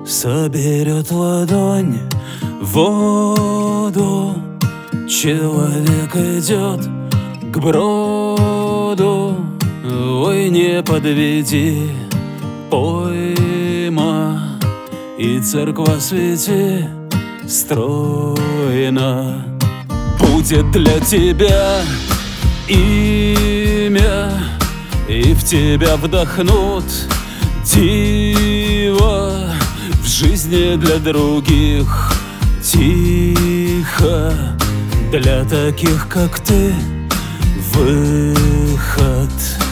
соберет ладонь воду. Человек идет к броду. Ой, не подведи, пойма, и церква свети стройно. Будет для тебя имя, и в тебя вдохнут диво. В жизни для других тихо, для таких, как ты, выход.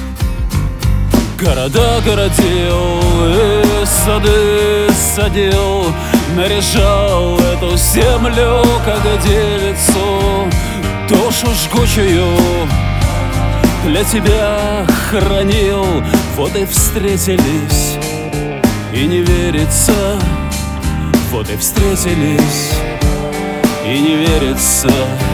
Города городил и сады садил, наряжал эту землю, как девицу. Душу жгучую для тебя хранил. Вот и встретились, и не верится. Вот и встретились, и не верится.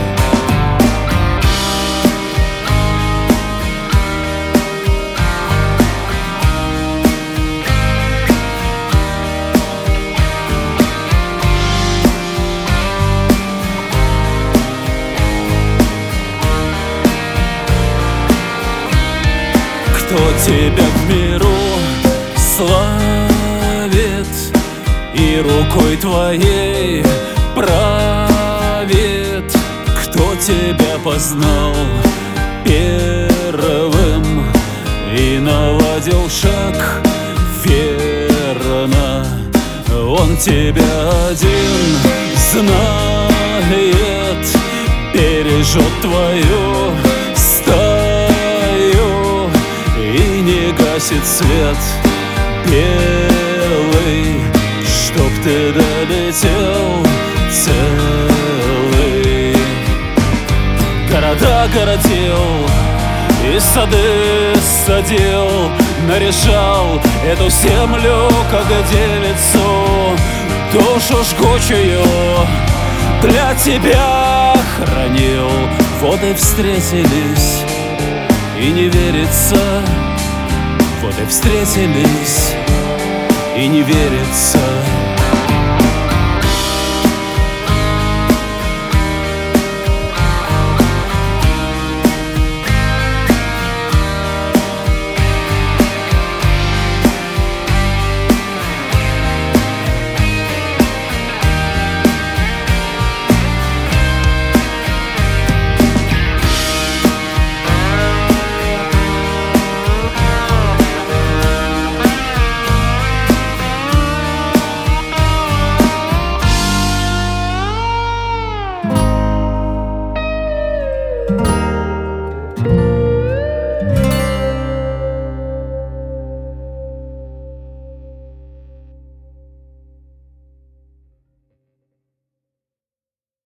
Кто тебя в миру славит и рукой твоей правит? Кто тебя познал первым и наладил шаг верно? Он тебя один знает, бережет твою стаю и не гасит свет белый, чтоб ты долетел целый. Города городил и сады садил, наряжал эту землю, как девицу. Душу жгучую для тебя хранил. Вот и встретились, и не верится. Вот и встретились, и не верится.